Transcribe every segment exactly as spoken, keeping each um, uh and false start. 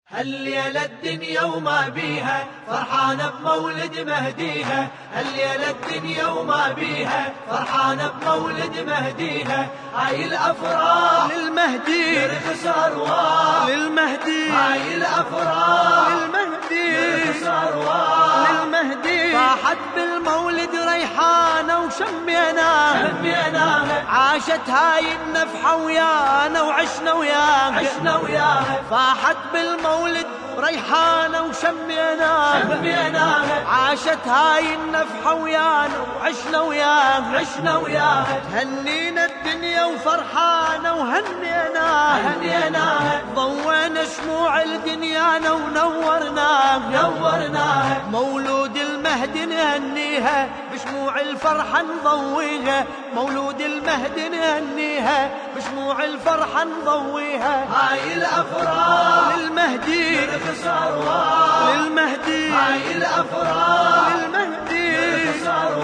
هالليلة الدنيا وما بيها فرحانة بمولد مهديها، هالليلة الدنيا وما بيها فرحانة بمولد مهديها. هاي الأفراح للمهدي يرخص أرواح، للمهدي هاي الأفراح للمهدي يرخص أرواح، للمهدي طاحت بالمولد ريحانة وشميناها شميناها، عاشت هاي النفحة ويانا وعشنا وياها عشنا وياها. فاحت بالمولد ريحانة وشميناها شميناها، عاشت هاي النفحة ويانا وعشنا وياها عشنا وياها. هنينا الدنيا وفرحانة وهنيناها هنيناها، ضوينا شموع الدنيانا ونورناها نورناها. مولود المهدي نهنيها بشموع الفرحة نضويها، مولود المهدي نهنيها بشموع الفرحة نضويها. هاي الأفراح للمهدي يرخص أرواح، للمهدي هاي الأفراح للمهدي يرخص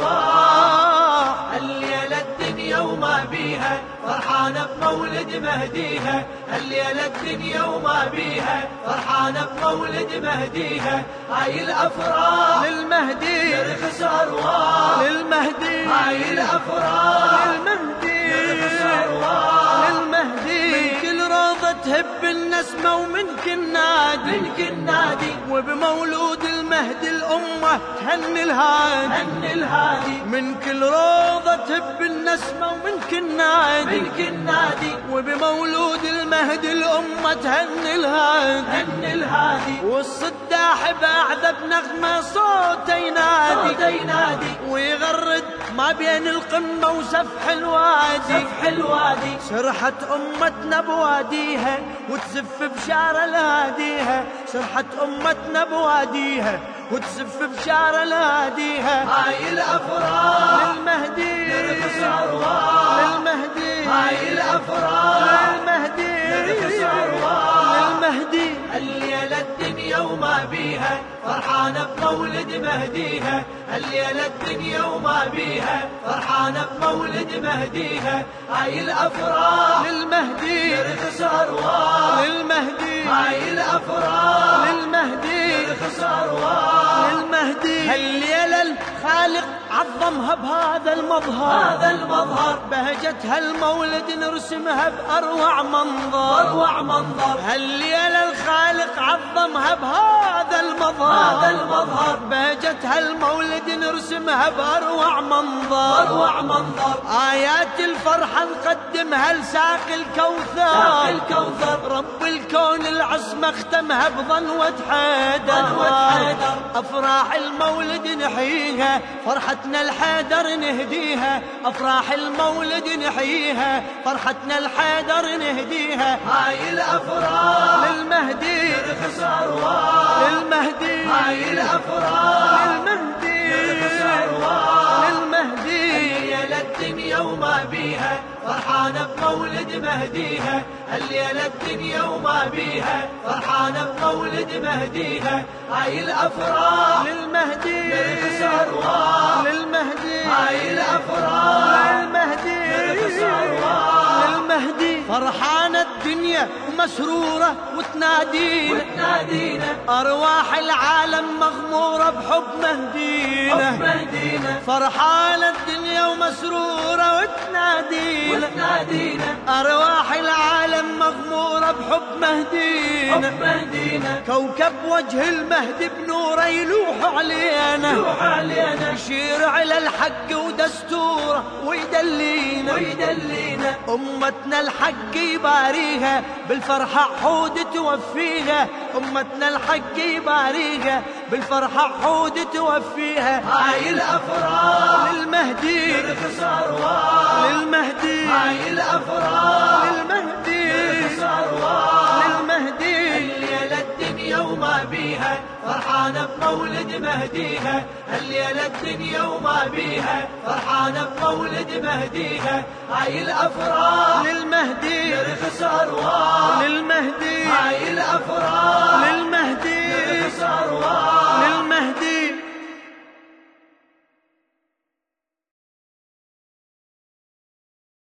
أرواح. الليلة الدنيا وما بيها فرحانة بمولد مهديها، الليلة الدنيا وما بيها فرحانة بمولد مهديها. هاي الأفراح للمهدي يرخص أرواح، للمهدي هاي الأفراح للمهدي يرخص أرواح. للمهدي من كل روضة تهب النسمة ومن كل نادي من كل نادي وبمولود المهدي الأمة تهني الهادي، هن الهادي. من كل روضة تهب النسمة ومن كل نادي من كل نادي وبمولود المهدي الأمة تهني الهادي، هن الهادي. والصداح بأعذب نغمة صوته ينادي صوته ينادي ويغرد ما بين القمة وسفح الوادي، سفح الوادي. سرحت أمتنا بواديها وتزف بشارة الهاديها، سرحت أمتنا بواديها وتزف بشارة الهاديها. هاي الأفراح للمهدي يرخص أرواح، للمهدي هاي الأفراح للمهدي يرخص أرواح. للمهدي الليلة الدنيا وما بيها فرحانة بمولد مهديها، الليلة الدنيا وما بيها فرحانة بمولد مهديها. هاي الأفراح للمهدي يرخص أرواح، للمهدي هاي الأفراح للمهدي يرخص أرواح. للمهدي هالليلة الخالق عظمها بهذا المظهر، هذا المظهر بهجتها المولد نرسمها بأروع منظر، أروع منظر. هالليلة الخالق عظمها بهذا المظهر، هذا المظهر بهجتها المولد نرسمها بأروع منظر، أروع منظر. آيات الفرحة نقدمها لساق الكوثر، ساق الكوثر. رب الكون العصمة اختمها بظنوة حيدر، ظنوة حيدر. أفراح المولد نحييها فرحتنا الحيدر نهديها، أفراح المولد نحييها فرحتنا الحيدر نهديها. هاي الأفراح للمهدي يرخص أرواح، للمهدي هاي الأفراح للمهدي يرخص أرواح. للمهدي الليلة الدنيا وما بيها فرحانة بمولد مهديها، الليلة الدنيا وما بيها فرحانة بمولد مهديها. هاي الأفراح للمهدي يرخص أرواح، للمهدي هاي الأفراح للمهدي يرخص أرواح. للمهدي فرحانة الدنيا ومسرورة وتنادينا وتنادينا أرواح العالم مغمورة بحب مهدينا، حب مهدينا. فرحانة الدنيا ومسرورة وتنادينا وتنادينا أرواح العالم مغمورة بحب مهدينا، حب مهدينا. كوكب وجه المهدي بنوره يلوح علينا، يلوح علينا يشير على الحق ودستوره ويدلينا ويدلينا. أمتنا الحق يباريها بالفرحة حود توفيها، أمتنا الحق يباريها بالفرحة حود توفيها. هاي الأفراح للمهدي يرخص أرواح، للمهدي هاي الأفراح للمهدي يرخص أرواح. للمهدي الليلة الدنيا وما بيها فرحانة بمولد مهديها، الليلة الدنيا وما بيها فرحانة بمولد مهديها. هاي الأفراح للمهدي يرخص أرواح، للمهدي هاي الأفراح